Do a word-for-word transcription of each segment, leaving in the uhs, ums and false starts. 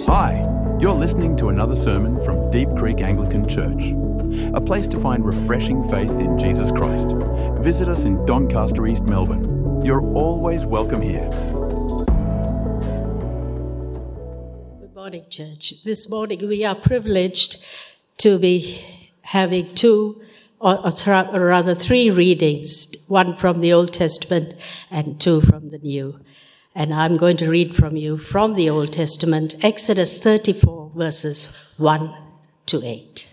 Hi, you're listening to another sermon from Deep Creek Anglican Church, a place to find refreshing faith in Jesus Christ. Visit us in Doncaster, East Melbourne. You're always welcome here. Good morning, church. This morning we are privileged to be having two, or, or rather three readings, one from the Old Testament and two from the New. And I'm going to read from you from the Old Testament, Exodus thirty-four, verses one to eight.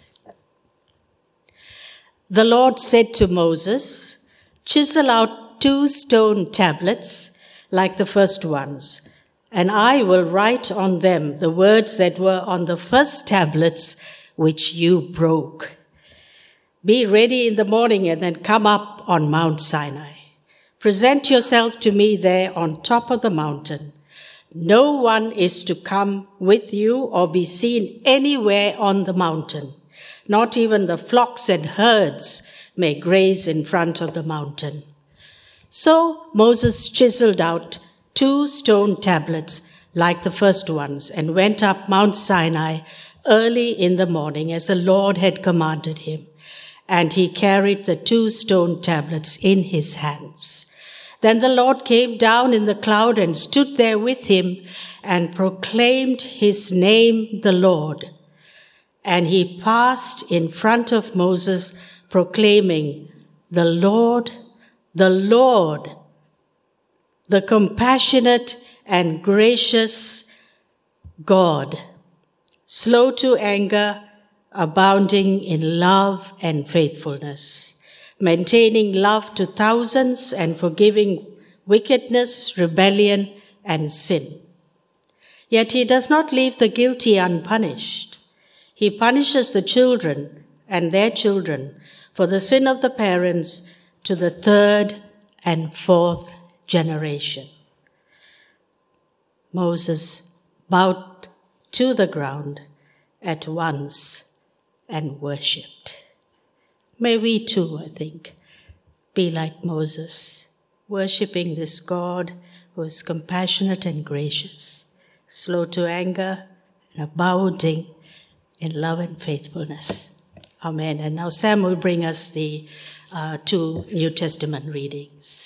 The Lord said to Moses, "Chisel out two stone tablets like the first ones, and I will write on them the words that were on the first tablets which you broke. Be ready in the morning and then come up on Mount Sinai. Present yourself to me there on top of the mountain. No one is to come with you or be seen anywhere on the mountain. Not even the flocks and herds may graze in front of the mountain." So Moses chiseled out two stone tablets like the first ones and went up Mount Sinai early in the morning as the Lord had commanded him. And he carried the two stone tablets in his hands. Then the Lord came down in the cloud and stood there with him and proclaimed his name, the Lord. And he passed in front of Moses, proclaiming, "The Lord, the Lord, the compassionate and gracious God, slow to anger, abounding in love and faithfulness, maintaining love to thousands and forgiving wickedness, rebellion, and sin. Yet he does not leave the guilty unpunished. He punishes the children and their children for the sin of the parents to the third and fourth generation." Moses bowed to the ground at once and worshipped. May we too, I think, be like Moses, worshipping this God who is compassionate and gracious, slow to anger and abounding in love and faithfulness. Amen. And now Sam will bring us the uh, two New Testament readings.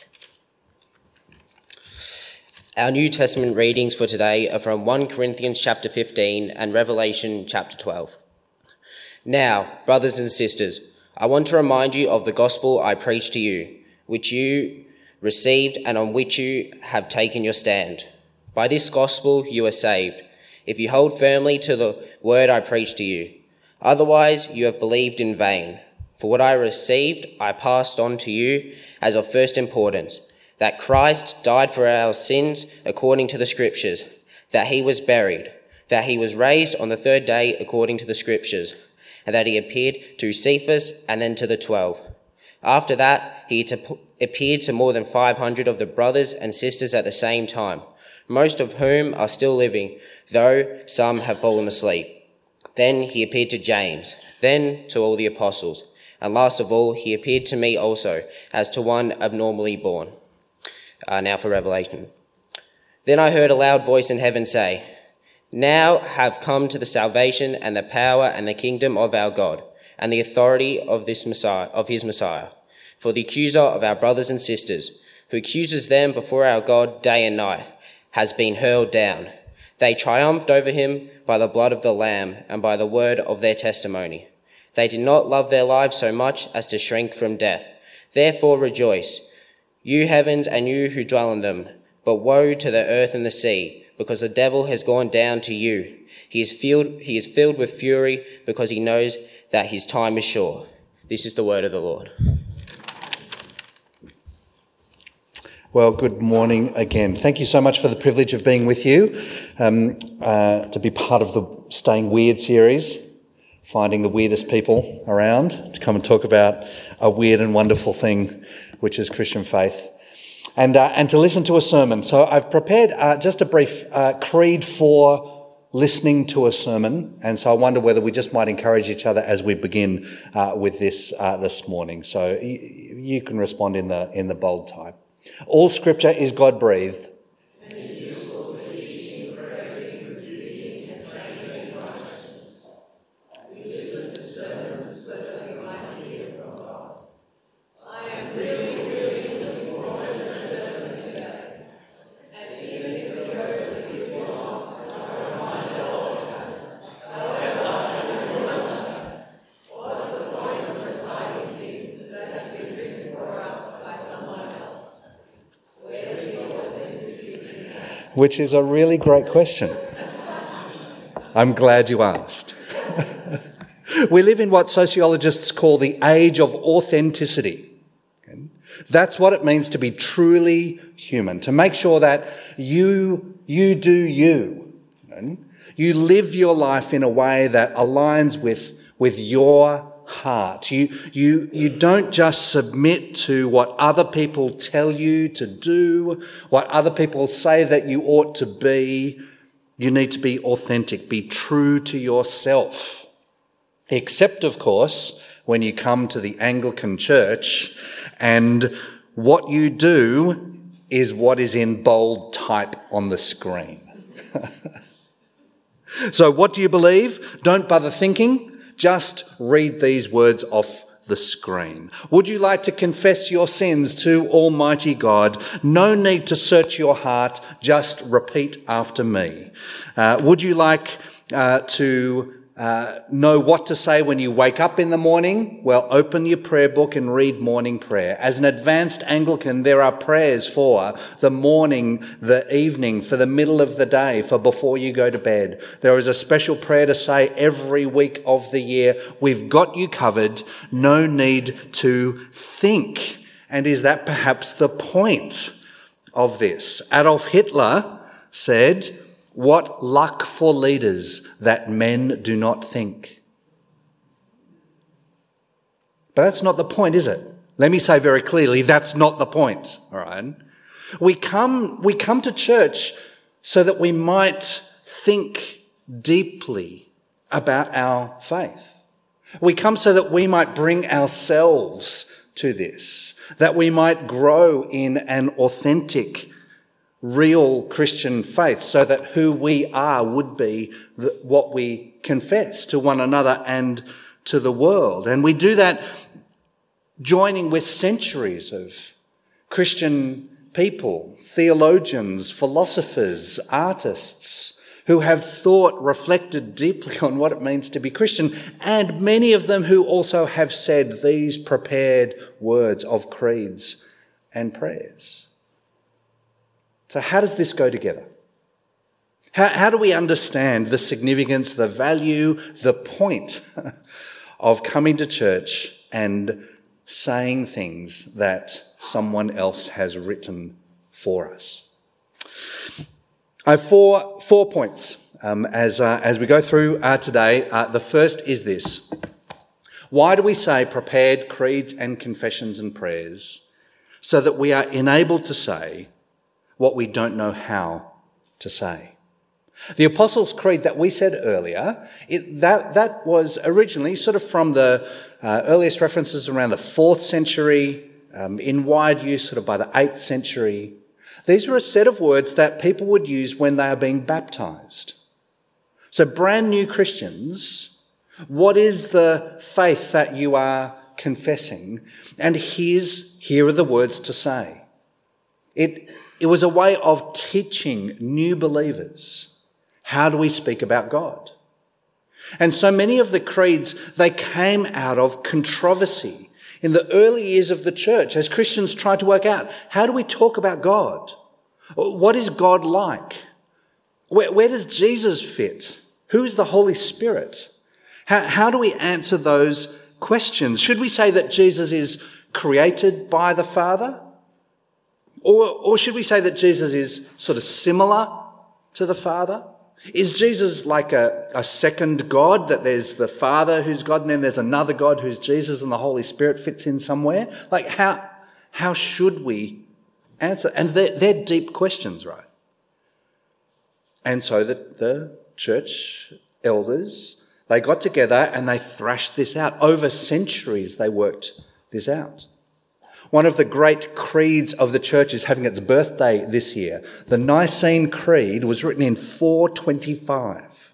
Our New Testament readings for today are from First Corinthians chapter fifteen and Revelation chapter twelve. Now, brothers and sisters, I want to remind you of the gospel I preached to you, which you received and on which you have taken your stand. By this gospel you are saved, if you hold firmly to the word I preached to you. Otherwise you have believed in vain. For what I received I passed on to you as of first importance, that Christ died for our sins according to the Scriptures, that he was buried, that he was raised on the third day according to the Scriptures, and that he appeared to Cephas and then to the twelve. After that, he to, appeared to more than five hundred of the brothers and sisters at the same time, most of whom are still living, though some have fallen asleep. Then he appeared to James, then to all the apostles, and last of all, he appeared to me also, as to one abnormally born. Uh, now for Revelation. Then I heard a loud voice in heaven say, "Now have come to the salvation and the power and the kingdom of our God, and the authority of this Messiah, of his Messiah. For the accuser of our brothers and sisters, who accuses them before our God day and night, has been hurled down. They triumphed over him by the blood of the Lamb and by the word of their testimony. They did not love their lives so much as to shrink from death. Therefore rejoice, you heavens and you who dwell in them. But woe to the earth and the sea, because the devil has gone down to you. He is filled, he is filled with fury because he knows that his time is short." This is the word of the Lord. Well, good morning again. Thank you so much for the privilege of being with you, um, uh, to be part of the Staying Weird series, finding the weirdest people around to come and talk about a weird and wonderful thing, which is Christian faith. And uh, and to listen to a sermon. So I've prepared uh, just a brief uh, creed for listening to a sermon, and so I wonder whether we just might encourage each other as we begin uh, with this uh, this morning. So y- you can respond in the in the bold type. All Scripture is God-breathed. And is useful for teaching, correcting, rebuking, and which is a really great question. I'm glad you asked. We live in what sociologists call the age of authenticity. That's what it means to be truly human, to make sure that you, you do you. You live your life in a way that aligns with, with your heart. You, you, you don't just submit to what other people tell you to do, what other people say that you ought to be. You need to be authentic, be true to yourself. Except, of course, when you come to the Anglican Church and what you do is what is in bold type on the screen. So what do you believe? Don't bother thinking. Just read these words off the screen. Would you like to confess your sins to Almighty God? No need to search your heart. Just repeat after me. Uh, would you like uh, to uh, know what to say when you wake up in the morning? Well, open your prayer book and read morning prayer. As an advanced Anglican, there are prayers for the morning, the evening, for the middle of the day, for before you go to bed. There is a special prayer to say every week of the year. We've got you covered. No need to think. And is that perhaps the point of this? Adolf Hitler said, "What luck for leaders that men do not think." But that's not the point, is it? Let me say very clearly, that's not the point, all right? We come, we come to church so that we might think deeply about our faith. We come so that we might bring ourselves to this, that we might grow in an authentic, real Christian faith, so that who we are would be the, what we confess to one another and to the world. And we do that joining with centuries of Christian people, theologians, philosophers, artists, who have thought, reflected deeply on what it means to be Christian, and many of them who also have said these prepared words of creeds and prayers. So how does this go together? How, how do we understand the significance, the value, the point of coming to church and saying things that someone else has written for us? I have four, four points um, as, uh, as we go through uh, today. Uh, the first is this. Why do we say prepared creeds and confessions and prayers? So that we are enabled to say what we don't know how to say. The Apostles' Creed that we said earlier, it, that, that was originally sort of from the uh, earliest references around the fourth century, um, in wide use sort of by the eighth century. These were a set of words that people would use when they are being baptised. So brand new Christians, what is the faith that you are confessing? And here's, here are the words to say. It It was a way of teaching new believers, how do we speak about God? And so many of the creeds, they came out of controversy in the early years of the church as Christians tried to work out, how do we talk about God? What is God like? Where, where does Jesus fit? Who is the Holy Spirit? How, how do we answer those questions? Should we say that Jesus is created by the Father? Or, or should we say that Jesus is sort of similar to the Father? Is Jesus like a, a second God, that there's the Father who's God and then there's another God who's Jesus and the Holy Spirit fits in somewhere? Like how, how should we answer? And they're, they're deep questions, right? And so the, the church elders, they got together and they thrashed this out. Over centuries they worked this out. One of the great creeds of the church is having its birthday this year. The Nicene Creed was written in four twenty-five.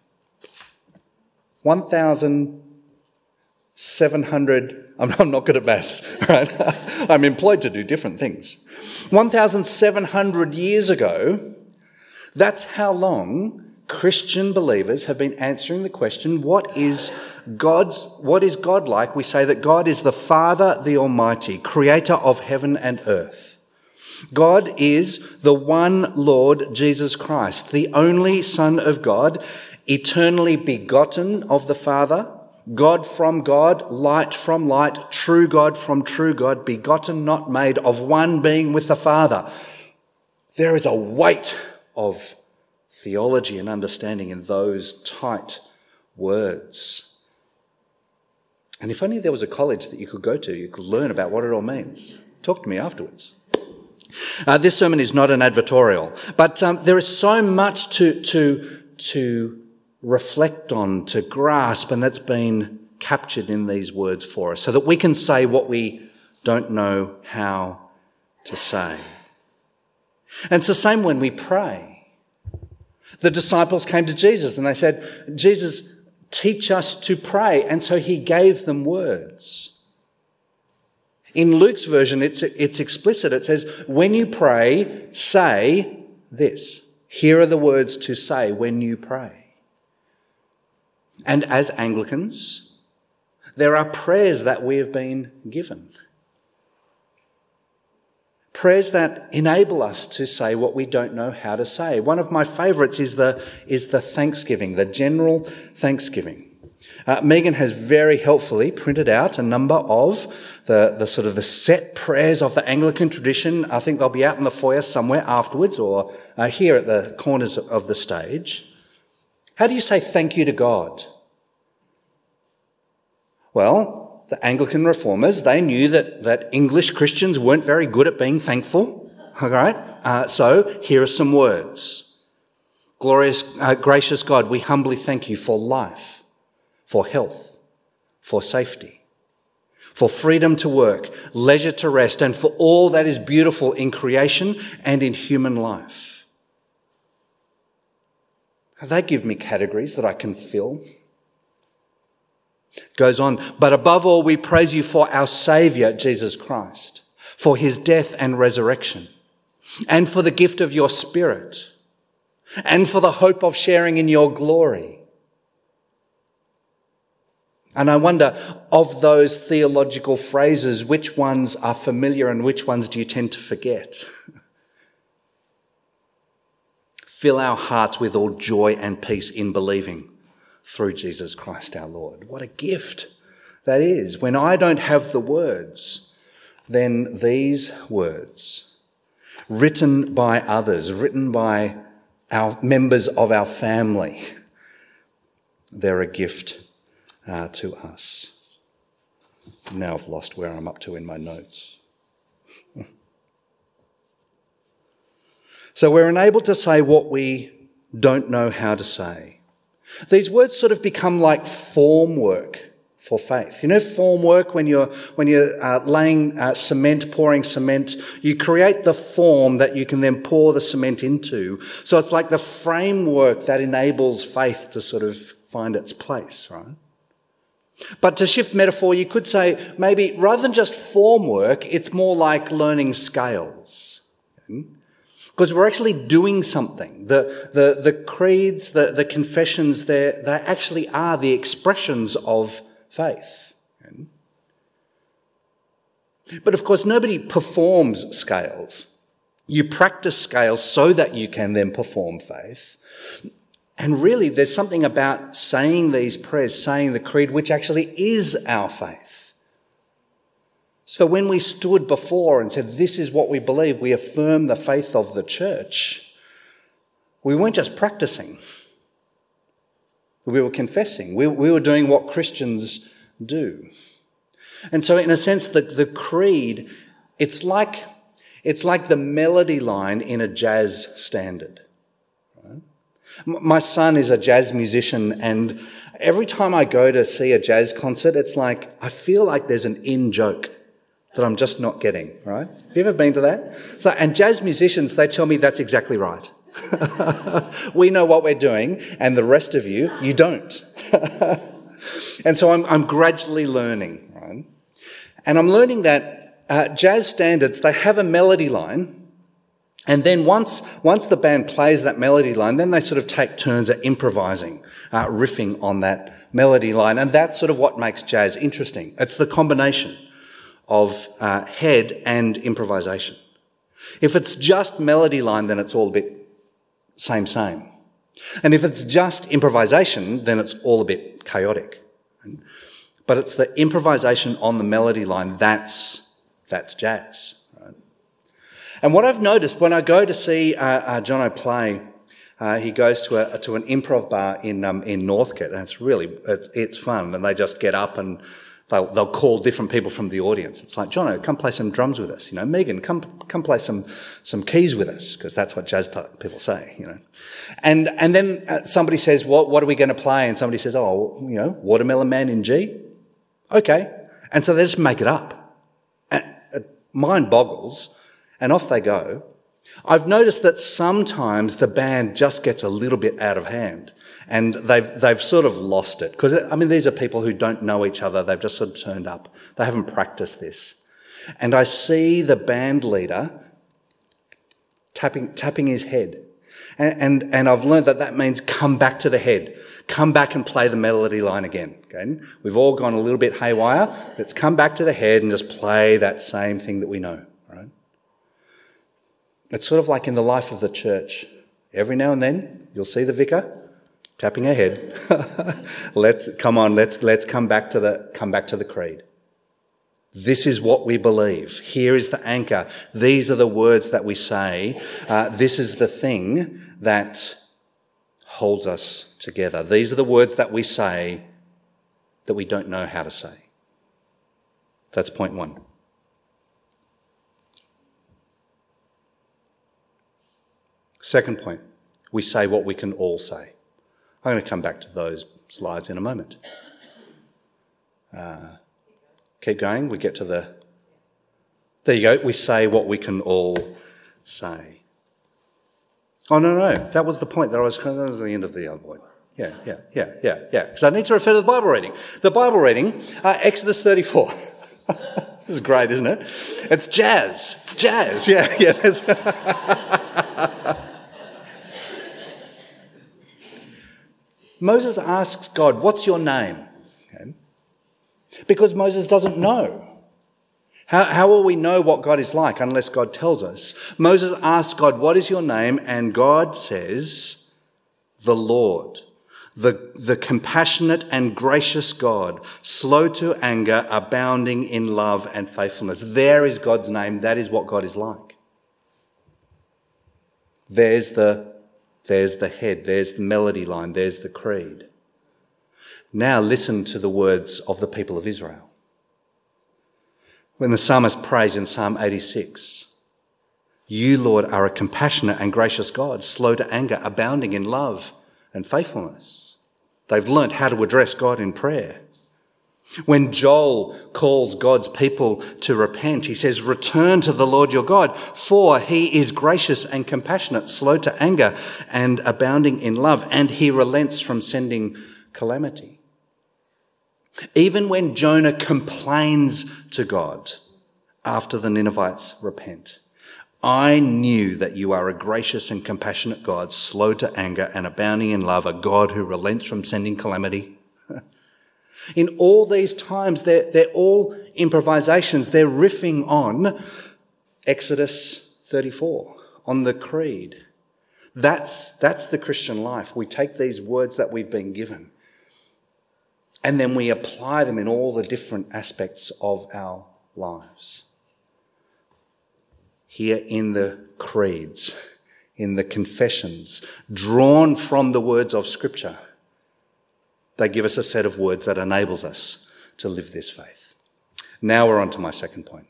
one thousand seven hundred, I'm, I'm not good at maths, right? I'm employed to do different things. one thousand seven hundred years ago, that's how long Christian believers have been answering the question, what is God's, what is God like? We say that God is the Father, the Almighty, creator of heaven and earth. God is the one Lord Jesus Christ, the only Son of God, eternally begotten of the Father, God from God, light from light, true God from true God, begotten, not made, of one being with the Father. There is a weight of theology and understanding in those tight words. And if only there was a college that you could go to, you could learn about what it all means. Talk to me afterwards. Uh, this sermon is not an advertorial, but um, there is so much to, to, to reflect on, to grasp, and that's been captured in these words for us so that we can say what we don't know how to say. And it's the same when we pray. The disciples came to Jesus and they said, Jesus, teach us to pray. And so he gave them words. In Luke's version, it's, it's explicit. It says, when you pray, say this. Here are the words to say when you pray. And as Anglicans, there are prayers that we have been given. Prayers that enable us to say what we don't know how to say. One of my favourites is the, is the thanksgiving, the general thanksgiving. Uh, Megan has very helpfully printed out a number of the, the sort of the set prayers of the Anglican tradition. I think they'll be out in the foyer somewhere afterwards or uh, here at the corners of the stage. How do you say thank you to God? Well, the Anglican reformers, they knew that, that English Christians weren't very good at being thankful. All right? Uh, so here are some words. Glorious, uh, gracious God, we humbly thank you for life, for health, for safety, for freedom to work, leisure to rest, and for all that is beautiful in creation and in human life. They give me categories that I can fill. Goes on, but above all, we praise you for our Saviour, Jesus Christ, for his death and resurrection, and for the gift of your Spirit, and for the hope of sharing in your glory. And I wonder, of those theological phrases, which ones are familiar and which ones do you tend to forget? Fill our hearts with all joy and peace in believing through Jesus Christ our Lord. What a gift that is. When I don't have the words, then these words, written by others, written by our members of our family, they're a gift uh, to us. Now I've lost where I'm up to in my notes. So we're enabled to say what we don't know how to say. These words sort of become like form work for faith. You know, form work, when you're when you're uh, laying uh, cement, pouring cement, you create the form that you can then pour the cement into. So it's like the framework that enables faith to sort of find its place, right? But to shift metaphor, you could say maybe rather than just form work, it's more like learning scales. Because we're actually doing something. The, the, the creeds, the, the confessions, they actually are the expressions of faith. But of course, nobody performs scales. You practice scales so that you can then perform faith. And really, there's something about saying these prayers, saying the creed, which actually is our faith. So when we stood before and said, this is what we believe, we affirm the faith of the church, we weren't just practicing. We were confessing. We, we were doing what Christians do. And so in a sense, the, the creed, it's like, it's like the melody line in a jazz standard. Right? My son is a jazz musician, and every time I go to see a jazz concert, it's like I feel like there's an in-joke that I'm just not getting, right? Have you ever been to that? So, and jazz musicians, they tell me that's exactly right. We know what we're doing, and the rest of you, you don't. And so I'm, I'm gradually learning, right? And I'm learning that uh, jazz standards, they have a melody line, and then once, once the band plays that melody line, then they sort of take turns at improvising, uh, riffing on that melody line, and that's sort of what makes jazz interesting. It's the combination of uh, head and improvisation. If it's just melody line, then it's all a bit same, same. And if it's just improvisation, then it's all a bit chaotic. But it's the improvisation on the melody line, that's, that's jazz. Right? And what I've noticed when I go to see uh, uh, Jono play, uh, he goes to a to an improv bar in um, in Northcote, and it's really, it's, it's fun, and they just get up and They'll, they'll call different people from the audience. It's like, Jono, come play some drums with us. You know, Megan, come come play some some keys with us, because that's what jazz people say. You know, and and then uh, somebody says, what what are we going to play? And somebody says, oh, you know, Watermelon Man in G. Okay, and so they just make it up. And it mind boggles, and off they go. I've noticed that sometimes the band just gets a little bit out of hand. And they've they've sort of lost it. Because, I mean, these are people who don't know each other. They've just sort of turned up. They haven't practiced this. And I see the band leader tapping tapping his head. And, and, and I've learned that that means come back to the head. Come back and play the melody line again. Okay? We've all gone a little bit haywire. Let's come back to the head and just play that same thing that we know. Right? It's sort of like in the life of the church. Every now and then, you'll see the vicar tapping her head. let's come on. Let's let's come back to the come back to the creed. This is what we believe. Here is the anchor. These are the words that we say. Uh, this is the thing that holds us together. These are the words that we say that we don't know how to say. That's point one. Second point, we say what we can all say. I'm going to come back to those slides in a moment. Uh, keep going. We get to the... There you go. We say what we can all say. Oh, no, no. That was the point that I was... That was the end of the other point. Yeah, yeah, yeah, yeah, yeah. Because I need to refer to the Bible reading. The Bible reading, uh, Exodus thirty-four. This is great, isn't it? It's jazz. It's jazz. Yeah, yeah. There's... Moses asks God, what's your name? Okay. Because Moses doesn't know. How, how will we know what God is like unless God tells us? Moses asks God, what is your name? And God says, the Lord, the, the compassionate and gracious God, slow to anger, abounding in love and faithfulness. There is God's name. That is what God is like. There's the There's the head, there's the melody line, there's the creed. Now listen to the words of the people of Israel. When the psalmist prays in Psalm eighty-six, you, Lord, are a compassionate and gracious God, slow to anger, abounding in love and faithfulness. They've learnt how to address God in prayer. When Joel calls God's people to repent, he says, return to the Lord your God, for he is gracious and compassionate, slow to anger and abounding in love, and he relents from sending calamity. Even when Jonah complains to God after the Ninevites repent, I knew that you are a gracious and compassionate God, slow to anger and abounding in love, a God who relents from sending calamity. In all these times, they're, they're all improvisations. They're riffing on Exodus thirty-four, on the creed. That's, that's the Christian life. We take these words that we've been given and then we apply them in all the different aspects of our lives. Here in the creeds, in the confessions, drawn from the words of Scripture, they give us a set of words that enables us to live this faith. Now we're on to my second point,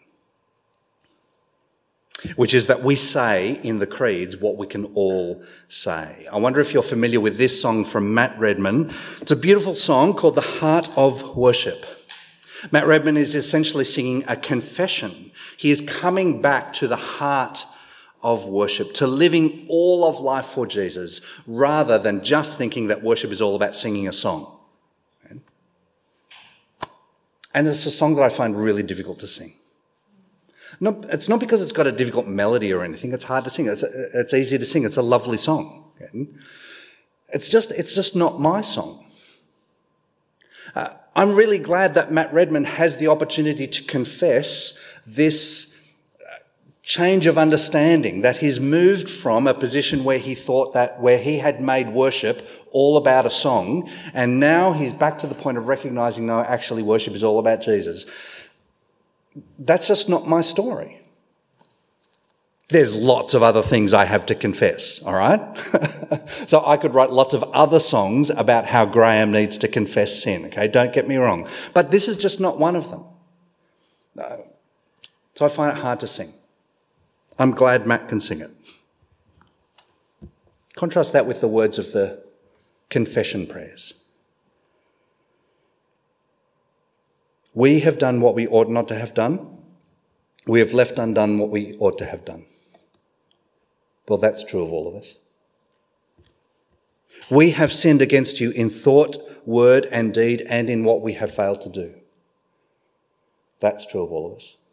which is that we say in the creeds what we can all say. I wonder if you're familiar with this song from Matt Redman. It's a beautiful song called The Heart of Worship. Matt Redman is essentially singing a confession. He is coming back to the heart of worship, to living all of life for Jesus, rather than just thinking that worship is all about singing a song. And it's a song that I find really difficult to sing. No, it's not because it's got a difficult melody or anything. It's hard to sing. It's, it's easy to sing. It's a lovely song. It's just, it's just not my song. Uh, I'm really glad that Matt Redman has the opportunity to confess this change of understanding, that he's moved from a position where he thought that where he had made worship all about a song, and now he's back to the point of recognising, no, actually worship is all about Jesus. That's just not my story. There's lots of other things I have to confess, all right? So I could write lots of other songs about how Graham needs to confess sin, okay? Don't get me wrong. But this is just not one of them. No. So I find it hard to sing. I'm glad Matt can sing it. Contrast that with the words of the confession prayers. We have done what we ought not to have done. We have left undone what we ought to have done. Well, that's true of all of us. We have sinned against you in thought, word and deed, and in what we have failed to do. That's true of all of us.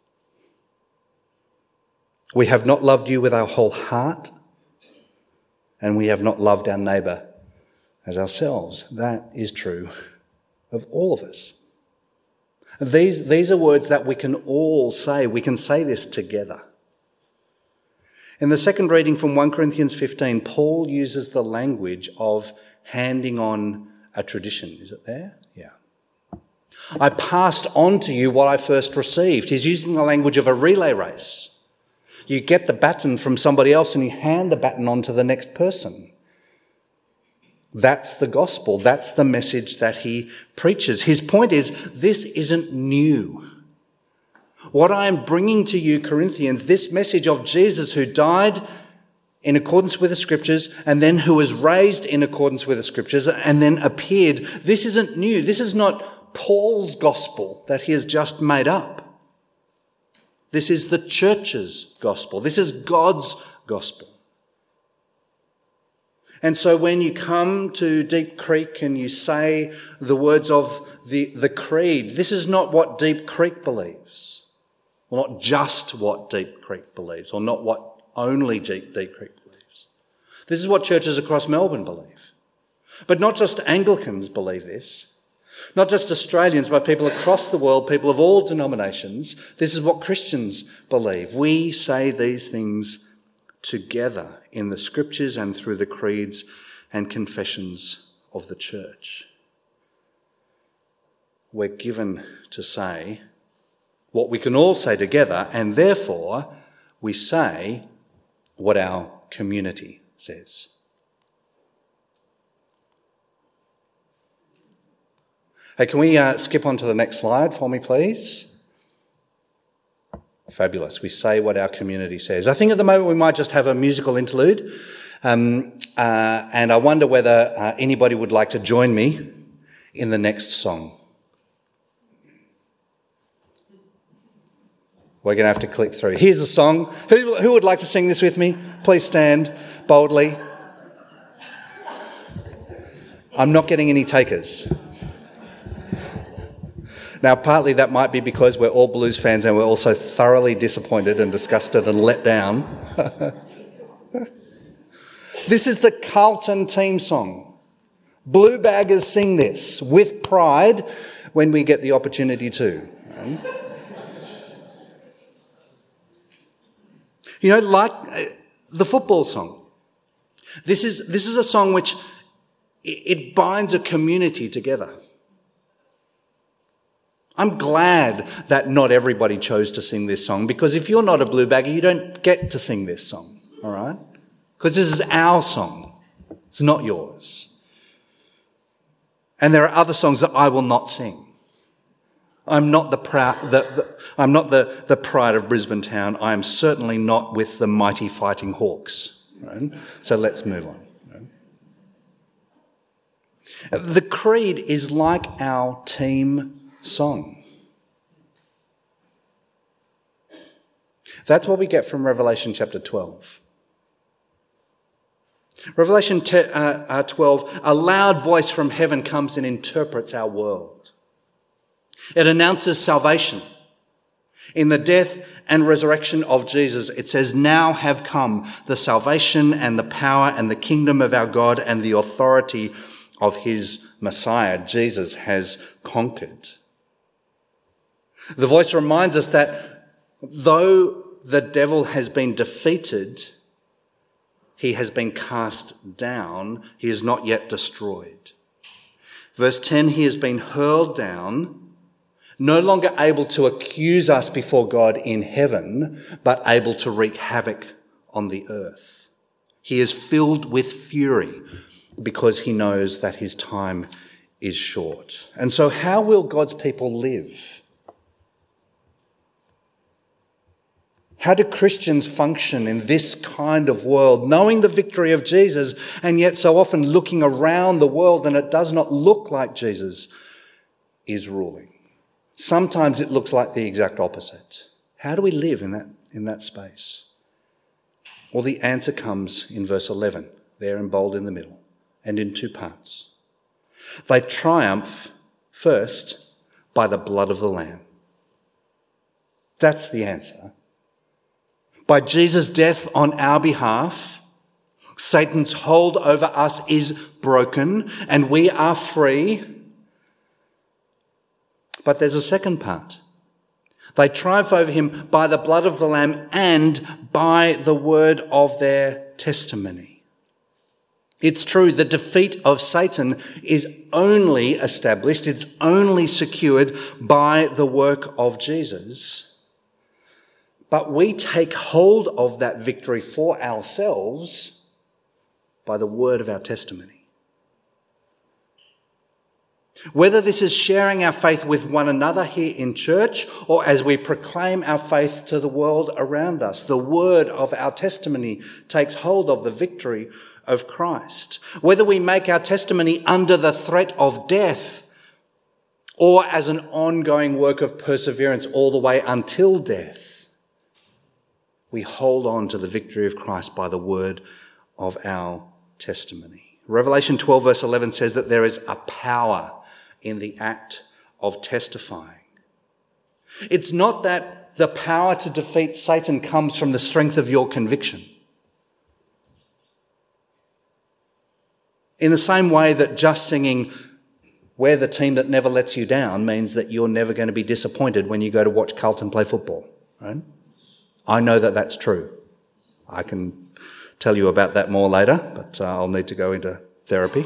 We have not loved you with our whole heart, and we have not loved our neighbour as ourselves. That is true of all of us. These, these are words that we can all say. We can say this together. In the second reading from First Corinthians fifteen, Paul uses the language of handing on a tradition. Is it there? Yeah. I passed on to you what I first received. He's using the language of a relay race. You get the baton from somebody else and you hand the baton on to the next person. That's the gospel. That's the message that he preaches. His point is, this isn't new. What I am bringing to you, Corinthians, this message of Jesus who died in accordance with the scriptures and then who was raised in accordance with the scriptures and then appeared, this isn't new. This is not Paul's gospel that he has just made up. This is the church's gospel. This is God's gospel. And so when you come to Deep Creek and you say the words of the, the creed, this is not what Deep Creek believes. Well, not just what Deep Creek believes, or not what only Deep, Deep Creek believes. This is what churches across Melbourne believe. But not just Anglicans believe this. Not just Australians, but people across the world, people of all denominations. This is what Christians believe. We say these things together in the scriptures and through the creeds and confessions of the church. We're given to say what we can all say together, and therefore we say what our community says. Hey, can we uh, skip on to the next slide for me, please? Fabulous. We say what our community says. I think at the moment we might just have a musical interlude, um, uh, and I wonder whether uh, anybody would like to join me in the next song. We're going to have to click through. Here's the song. Who, who would like to sing this with me? Please stand boldly. I'm not getting any takers. Now, partly that might be because we're all blues fans and we're also thoroughly disappointed and disgusted and let down. This is the Carlton team song. Blue baggers sing this with pride when we get the opportunity to. You know, like uh, the football song. This is this is a song which it binds a community together. I'm glad that not everybody chose to sing this song, because if you're not a blue bagger, you don't get to sing this song, all right? Because this is our song. It's not yours. And there are other songs that I will not sing. I'm not the proud, the, the, I'm not the, the pride of Brisbane town. I am certainly not with the mighty fighting Hawks. Right? So let's move on. Right? The creed is like our team song. That's what we get from Revelation chapter twelve. Revelation twelve, a loud voice from heaven comes and interprets our world. It announces salvation. In the death and resurrection of Jesus, it says, now have come the salvation and the power and the kingdom of our God and the authority of his Messiah. Jesus has conquered. The voice reminds us that though the devil has been defeated, he has been cast down, he is not yet destroyed. Verse ten, he has been hurled down, no longer able to accuse us before God in heaven, but able to wreak havoc on the earth. He is filled with fury because he knows that his time is short. And so how will God's people live? How do Christians function in this kind of world, knowing the victory of Jesus and yet so often looking around the world and it does not look like Jesus is ruling? Sometimes it looks like the exact opposite. How do we live in that, in that space? Well, the answer comes in verse eleven, there in bold in the middle, and in two parts. They triumph first by the blood of the Lamb. That's the answer. By Jesus' death on our behalf, Satan's hold over us is broken and we are free. But there's a second part. They triumph over him by the blood of the Lamb and by the word of their testimony. It's true, the defeat of Satan is only established, it's only secured by the work of Jesus. But we take hold of that victory for ourselves by the word of our testimony. Whether this is sharing our faith with one another here in church or as we proclaim our faith to the world around us, the word of our testimony takes hold of the victory of Christ. Whether we make our testimony under the threat of death or as an ongoing work of perseverance all the way until death, we hold on to the victory of Christ by the word of our testimony. Revelation twelve verse eleven says that there is a power in the act of testifying. It's not that the power to defeat Satan comes from the strength of your conviction. In the same way that just singing "We're the team that never lets you down" means that you're never going to be disappointed when you go to watch Carlton play football, right? I know that that's true. I can tell you about that more later, but uh, I'll need to go into therapy.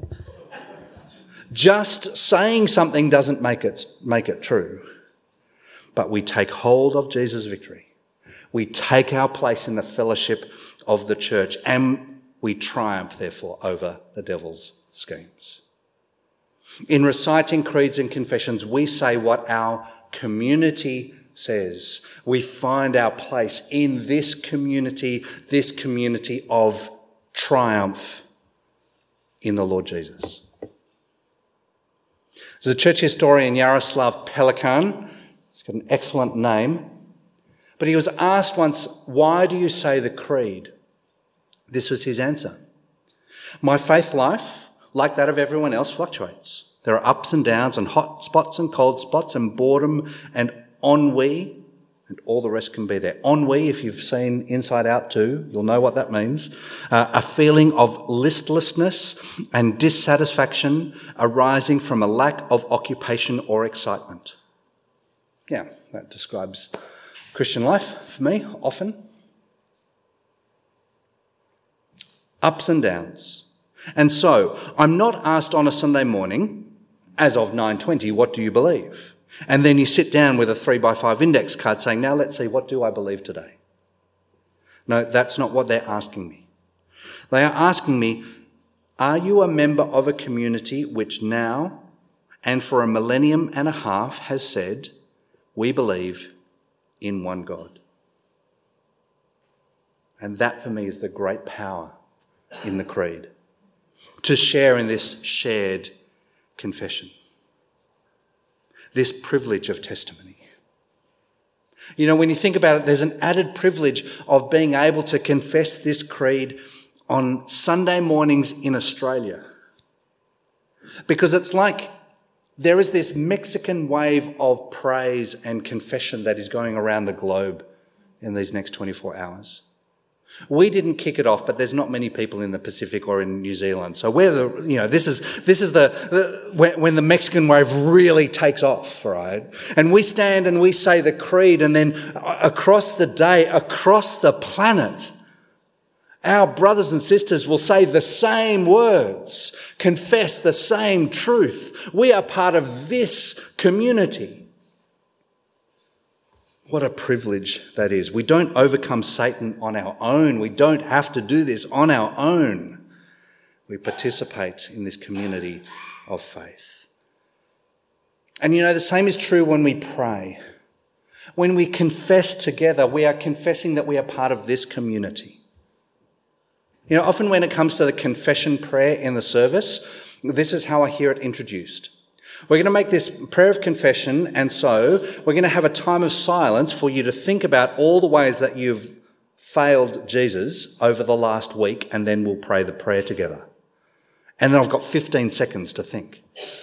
Just saying something doesn't make it, make it true. But we take hold of Jesus' victory. We take our place in the fellowship of the church and we triumph, therefore, over the devil's schemes. In reciting creeds and confessions, we say what our community says. We find our place in this community, this community of triumph in the Lord Jesus. There's a church historian, Yaroslav Pelikan. He's got an excellent name. But he was asked once, why do you say the creed? This was his answer. My faith life, like that of everyone else, fluctuates. There are ups and downs and hot spots and cold spots and boredom and ennui, and all the rest can be there. Ennui, if you've seen Inside Out two, you'll know what that means. Uh, a feeling of listlessness and dissatisfaction arising from a lack of occupation or excitement. Yeah, that describes Christian life for me, often. Ups and downs. And so, I'm not asked on a Sunday morning, as of nine twenty, what do you believe? And then you sit down with a three by five index card saying, now let's see, what do I believe today? No, that's not what they're asking me. They are asking me, are you a member of a community which now and for a millennium and a half has said, we believe in one God? And that for me is the great power in the creed, to share in this shared confession. This privilege of testimony. You know, when you think about it, there's an added privilege of being able to confess this creed on Sunday mornings in Australia. Because it's like there is this Mexican wave of praise and confession that is going around the globe in these next twenty-four hours. We didn't kick it off, but there's not many people in the Pacific or in New Zealand. So we're the, you know, this is this is the, the when, when the Mexican wave really takes off, right? And we stand and we say the creed, and then across the day, across the planet, our brothers and sisters will say the same words, confess the same truth. We are part of this community. What a privilege that is. We don't overcome Satan on our own. We don't have to do this on our own. We participate in this community of faith. And you know, the same is true when we pray. When we confess together, we are confessing that we are part of this community. You know, often when it comes to the confession prayer in the service, this is how I hear it introduced. We're going to make this prayer of confession, and so we're going to have a time of silence for you to think about all the ways that you've failed Jesus over the last week, and then we'll pray the prayer together. And then I've got fifteen seconds to think,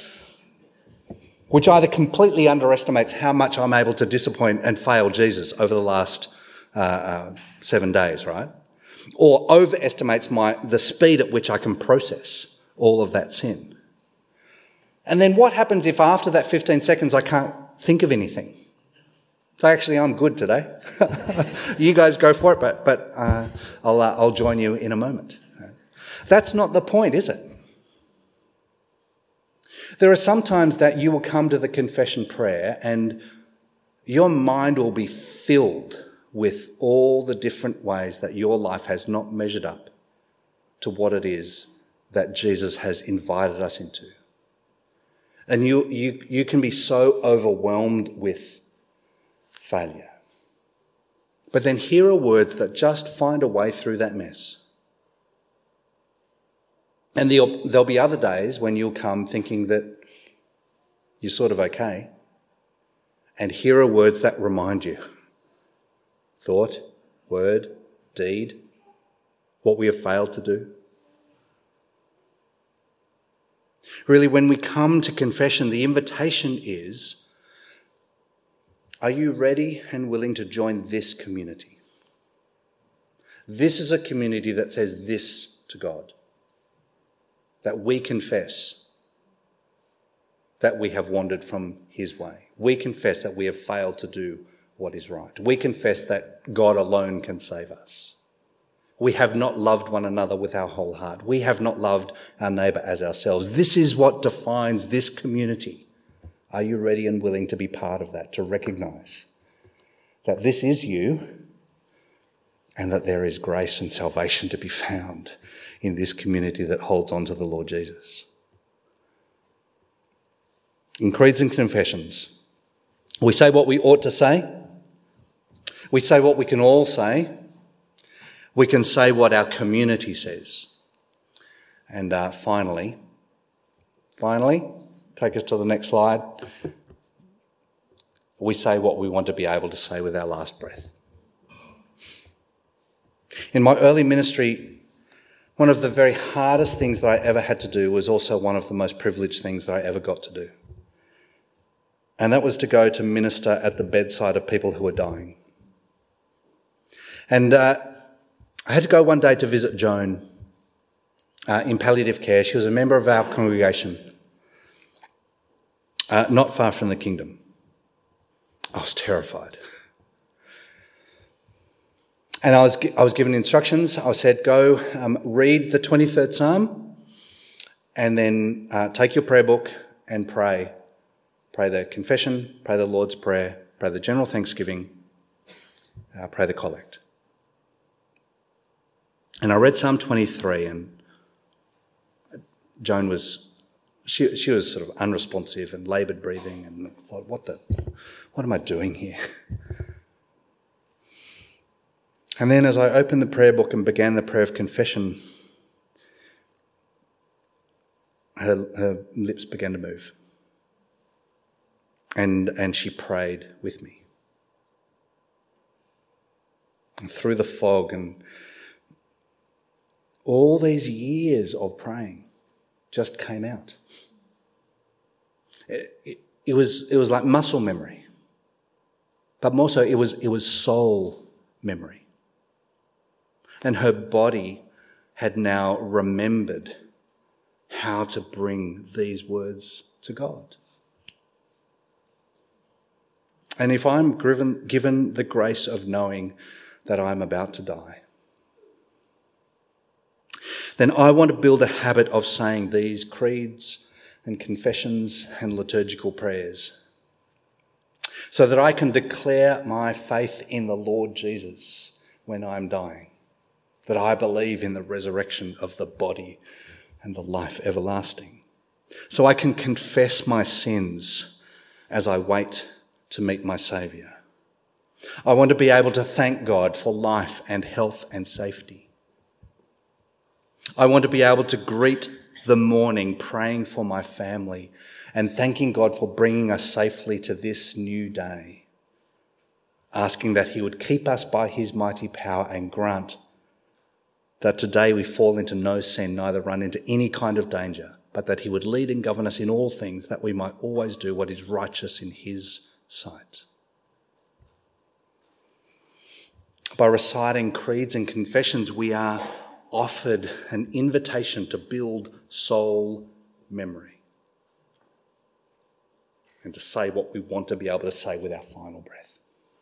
which either completely underestimates how much I'm able to disappoint and fail Jesus over the last uh, uh, seven days, right? Or overestimates my the speed at which I can process all of that sin. And then what happens if after that fifteen seconds I can't think of anything? So actually I'm good today. You guys go for it, but but uh, I'll uh, I'll join you in a moment. That's not the point, is it? There are some times that you will come to the confession prayer and your mind will be filled with all the different ways that your life has not measured up to what it is that Jesus has invited us into. And you, you, you can be so overwhelmed with failure. But then here are words that just find a way through that mess. And there'll, there'll be other days when you'll come thinking that you're sort of okay. And here are words that remind you. Thought, word, deed, what we have failed to do. Really, when we come to confession, the invitation is, are you ready and willing to join this community? This is a community that says this to God, that we confess that we have wandered from his way. We confess that we have failed to do what is right. We confess that God alone can save us. We have not loved one another with our whole heart. We have not loved our neighbour as ourselves. This is what defines this community. Are you ready and willing to be part of that, to recognise that this is you and that there is grace and salvation to be found in this community that holds on to the Lord Jesus? In creeds and confessions, we say what we ought to say. We say what we can all say. We can say what our community says. And uh, finally, finally, take us to the next slide. We say what we want to be able to say with our last breath. In my early ministry, one of the very hardest things that I ever had to do was also one of the most privileged things that I ever got to do. And that was to go to minister at the bedside of people who were dying. And uh, I had to go one day to visit Joan uh, in palliative care. She was a member of our congregation, uh, not far from the kingdom. I was terrified. And I was I was given instructions. I said, go um, read the twenty-third Psalm and then uh, take your prayer book and pray. Pray the confession, pray the Lord's Prayer, pray the general thanksgiving, uh, pray the collect. And I read Psalm twenty-three, and Joan was, she she was sort of unresponsive and laboured breathing, and I thought, what the, what am I doing here? And then as I opened the prayer book and began the prayer of confession, her, her lips began to move. And, and she prayed with me. And through the fog and all these years of praying just came out. It, it, it was it was like muscle memory, but more so it was it was soul memory. And her body had now remembered how to bring these words to God. And if I'm given, given the grace of knowing that I'm about to die, then I want to build a habit of saying these creeds and confessions and liturgical prayers so that I can declare my faith in the Lord Jesus when I'm dying, that I believe in the resurrection of the body and the life everlasting, so I can confess my sins as I wait to meet my Saviour. I want to be able to thank God for life and health and safety. I want to be able to greet the morning praying for my family and thanking God for bringing us safely to this new day, asking that he would keep us by his mighty power and grant that today we fall into no sin, neither run into any kind of danger, but that he would lead and govern us in all things, that we might always do what is righteous in his sight. By reciting creeds and confessions, we are offered an invitation to build soul memory and to say what we want to be able to say with our final breath.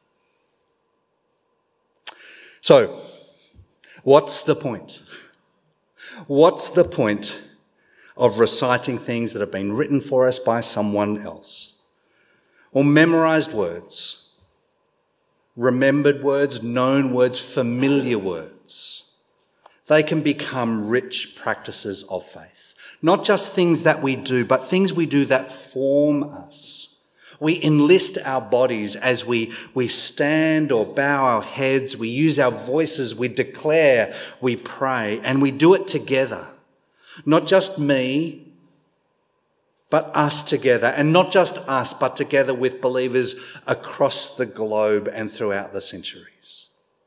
So, what's the point? What's the point of reciting things that have been written for us by someone else? Or memorised words, remembered words, known words, familiar words. They can become rich practices of faith. Not just things that we do, but things we do that form us. We enlist our bodies as we, we stand or bow our heads, we use our voices, we declare, we pray, and we do it together. Not just me, but us together, and not just us, but together with believers across the globe and throughout the centuries.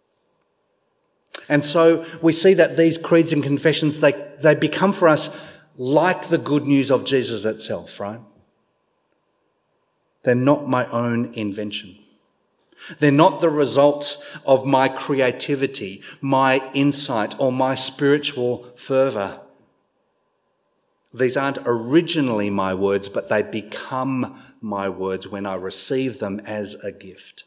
And so we see that these creeds and confessions, they, they become for us like the good news of Jesus itself, right? They're not my own invention. They're not the result of my creativity, my insight, or my spiritual fervour. These aren't originally my words, but they become my words when I receive them as a gift.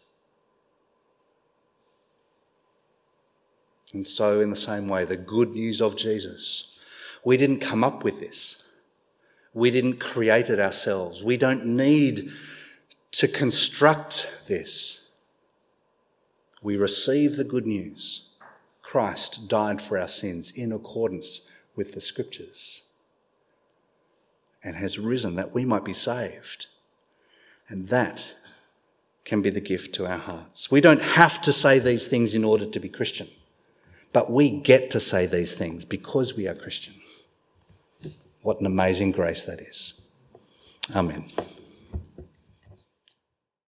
And so in the same way, the good news of Jesus, we didn't come up with this. We didn't create it ourselves. We don't need to construct this. We receive the good news. Christ died for our sins in accordance with the Scriptures and has risen that we might be saved. And that can be the gift to our hearts. We don't have to say these things in order to be Christian, but we get to say these things because we are Christian. What an amazing grace that is. Amen.